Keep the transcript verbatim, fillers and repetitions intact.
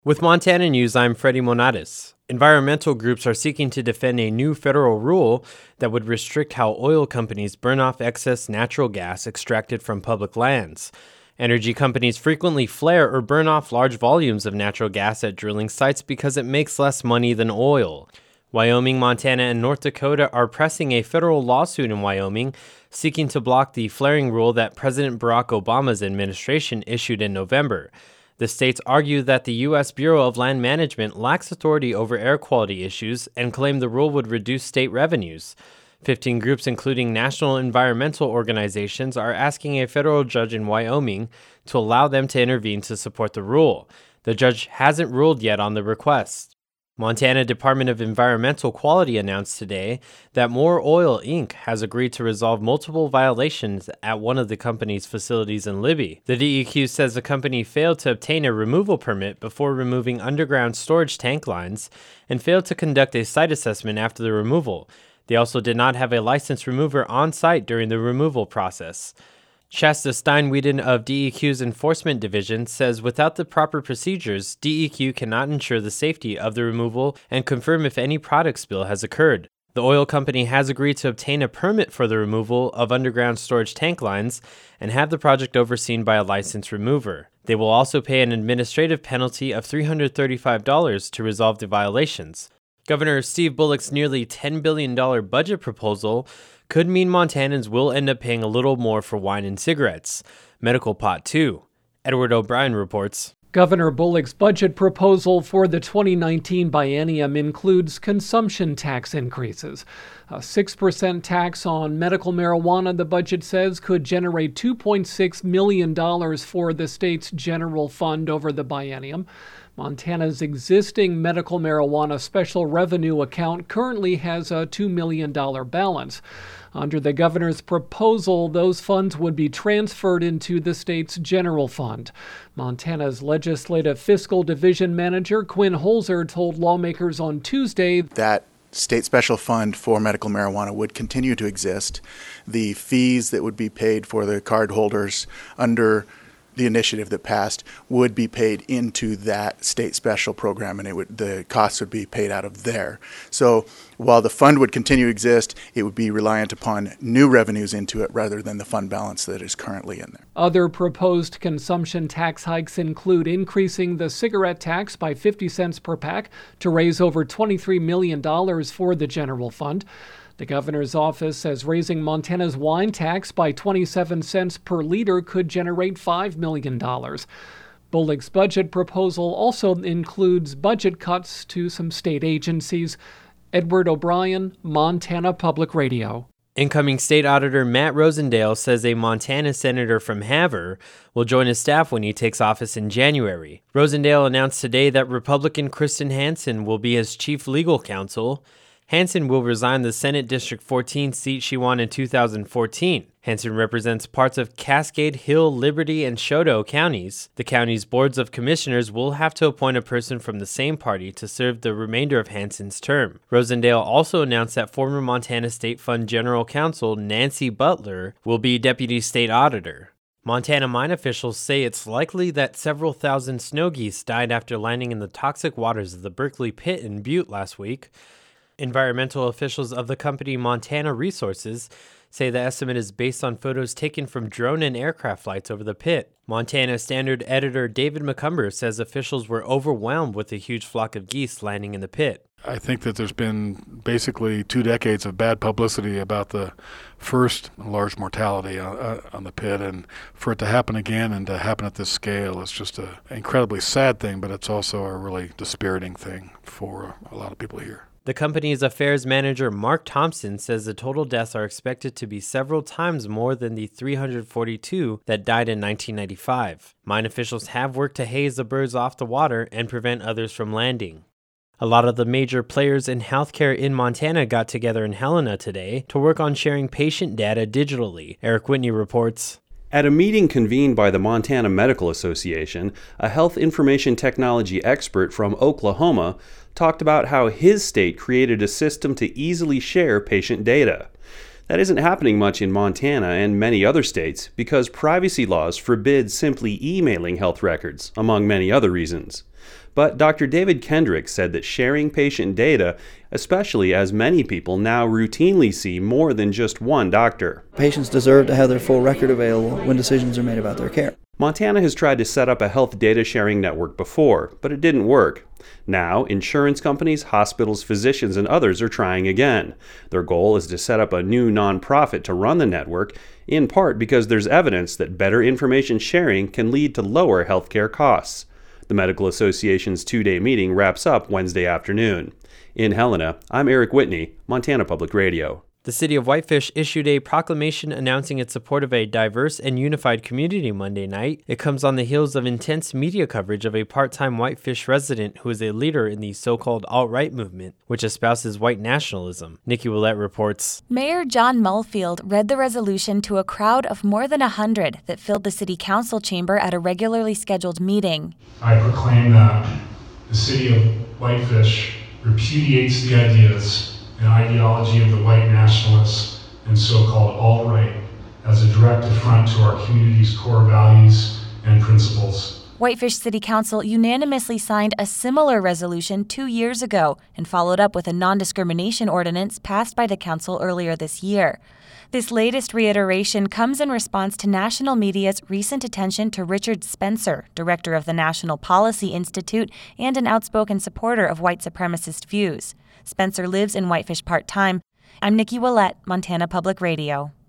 With Montana News, I'm Freddie Monatis. Environmental groups are seeking to defend a new federal rule that would restrict how oil companies burn off excess natural gas extracted from public lands. Energy companies frequently flare or burn off large volumes of natural gas at drilling sites because it makes less money than oil. Wyoming, Montana, and North Dakota are pressing a federal lawsuit in Wyoming seeking to block the flaring rule that President Barack Obama's administration issued in November. The states argue that the U S Bureau of Land Management lacks authority over air quality issues and claim the rule would reduce state revenues. Fifteen groups, including national environmental organizations, are asking a federal judge in Wyoming to allow them to intervene to support the rule. The judge hasn't ruled yet on the request. Montana Department of Environmental Quality announced today that More Oil, Incorporated has agreed to resolve multiple violations at one of the company's facilities in Libby. The D E Q says the company failed to obtain a removal permit before removing underground storage tank lines and failed to conduct a site assessment after the removal. They also did not have a licensed remover on site during the removal process. Shasta Steinweden of D E Q's Enforcement Division says without the proper procedures, D E Q cannot ensure the safety of the removal and confirm if any product spill has occurred. The oil company has agreed to obtain a permit for the removal of underground storage tank lines and have the project overseen by a licensed remover. They will also pay an administrative penalty of three hundred thirty-five dollars to resolve the violations. Governor Steve Bullock's nearly ten billion dollars budget proposal could mean Montanans will end up paying a little more for wine and cigarettes. Medical pot too. Edward O'Brien reports. Governor Bullock's budget proposal for the twenty nineteen biennium includes consumption tax increases. A six percent tax on medical marijuana, the budget says, could generate two point six million dollars for the state's general fund over the biennium. Montana's existing medical marijuana special revenue account currently has a two million dollars balance. Under the governor's proposal, those funds would be transferred into the state's general fund. Montana's Legislative Fiscal Division Manager Quinn Holzer told lawmakers on Tuesday that state special fund for medical marijuana would continue to exist. The fees that would be paid for the card holders under the initiative that passed would be paid into that state special program, and it would the costs would be paid out of there. So while the fund would continue to exist, it would be reliant upon new revenues into it rather than the fund balance that is currently in there. Other proposed consumption tax hikes include increasing the cigarette tax by fifty cents per pack to raise over twenty-three million dollars for the general fund. The governor's office says raising Montana's wine tax by twenty-seven cents per liter could generate five million dollars. Bullock's budget proposal also includes budget cuts to some state agencies. Edward O'Brien, Montana Public Radio. Incoming State Auditor Matt Rosendale says a Montana senator from Havre will join his staff when he takes office in January. Rosendale announced today that Republican Kristen Hansen will be his chief legal counsel. Hansen will resign the Senate District fourteen seat she won in two thousand fourteen. Hansen represents parts of Cascade, Hill, Liberty, and Choteau counties. The county's boards of commissioners will have to appoint a person from the same party to serve the remainder of Hansen's term. Rosendale also announced that former Montana State Fund General Counsel Nancy Butler will be Deputy State Auditor. Montana mine officials say it's likely that several thousand snow geese died after landing in the toxic waters of the Berkeley Pit in Butte last week. Environmental officials of the company Montana Resources say the estimate is based on photos taken from drone and aircraft flights over the pit. Montana Standard editor David McCumber says officials were overwhelmed with a huge flock of geese landing in the pit. I think that there's been basically two decades of bad publicity about the first large mortality on, on the pit, and for it to happen again and to happen at this scale is just an incredibly sad thing, but it's also a really dispiriting thing for a lot of people here. The company's affairs manager, Mark Thompson, says the total deaths are expected to be several times more than the three hundred forty-two that died in nineteen ninety-five. Mine officials have worked to haze the birds off the water and prevent others from landing. A lot of the major players in healthcare in Montana got together in Helena today to work on sharing patient data digitally. Eric Whitney reports. At a meeting convened by the Montana Medical Association, a health information technology expert from Oklahoma talked about how his state created a system to easily share patient data. That isn't happening much in Montana and many other states because privacy laws forbid simply emailing health records, among many other reasons. But Doctor David Kendrick said that sharing patient data, especially as many people now routinely see more than just one doctor. Patients deserve to have their full record available when decisions are made about their care. Montana has tried to set up a health data sharing network before, but it didn't work. Now, insurance companies, hospitals, physicians, and others are trying again. Their goal is to set up a new nonprofit to run the network, in part because there's evidence that better information sharing can lead to lower healthcare costs. The Medical Association's two-day meeting wraps up Wednesday afternoon. In Helena, I'm Eric Whitney, Montana Public Radio. The city of Whitefish issued a proclamation announcing its support of a diverse and unified community Monday night. It comes on the heels of intense media coverage of a part-time Whitefish resident who is a leader in the so-called alt-right movement, which espouses white nationalism. Nikki Willett reports. Mayor John Mullfield read the resolution to a crowd of more than a hundred that filled the city council chamber at a regularly scheduled meeting. I proclaim that the city of Whitefish repudiates the ideas and ideology of the white nationalists and so-called alt-right as a direct affront to our community's core values and principles. Whitefish City Council unanimously signed a similar resolution two years ago and followed up with a non-discrimination ordinance passed by the council earlier this year. This latest reiteration comes in response to national media's recent attention to Richard Spencer, director of the National Policy Institute and an outspoken supporter of white supremacist views. Spencer lives in Whitefish part-time. I'm Nikki Willett, Montana Public Radio.